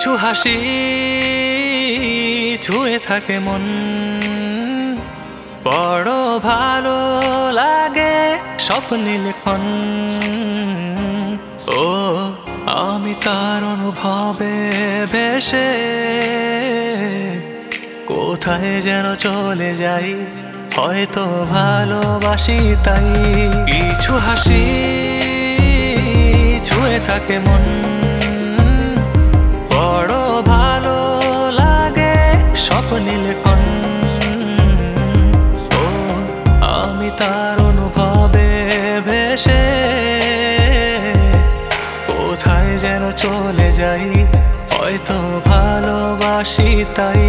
কিছু হাসি ছুঁয়ে থাকে মন, বড় ভালো লাগে স্বপ্নিল ক্ষণ। ও আমি তার অনুভবে ভেসে কোথায় যেন চলে যাই, হয়তো ভালোবাসি তাই। কিছু হাসি ছুঁয়ে থাকে মন, বড় ভালো লাগে স্বপ্নিল ক্ষণ। ও আমি তার অনুভবে ভেসে কোথায় যেন চলে যাই, হয়তো ভালোবাসি তাই।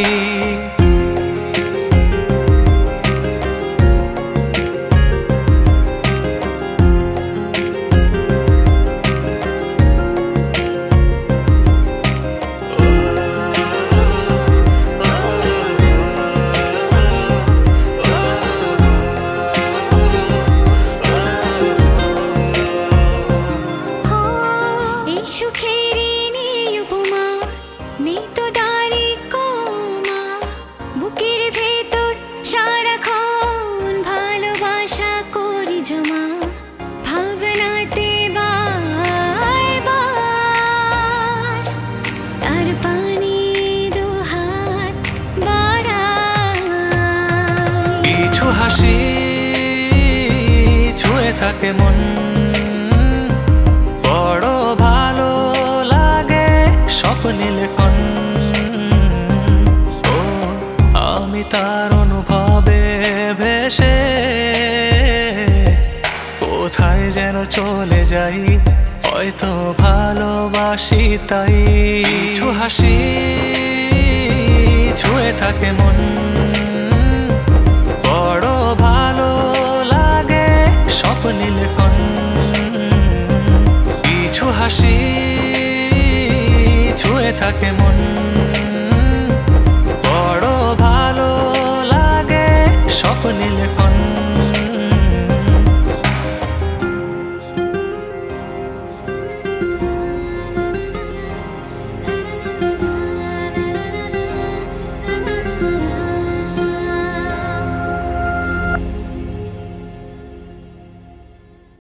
কিছু হাসি ছুঁয়ে থাকে মন, বড় ভালো লাগে স্বপ্নিল ক্ষণ। ও আমি তার অনুভবে ভেসে কোথায় যেন চলে যাই, হয়তো ভালোবাসি তাই। কিছু হাসি ছুঁয়ে থাকে মন, বড় ভালো লাগে স্বপ্নিল ক্ষণ। কিছু হাসি ছুঁয়ে থাকে মন, বড় ভালো লাগে স্বপ্নিল ক্ষণ।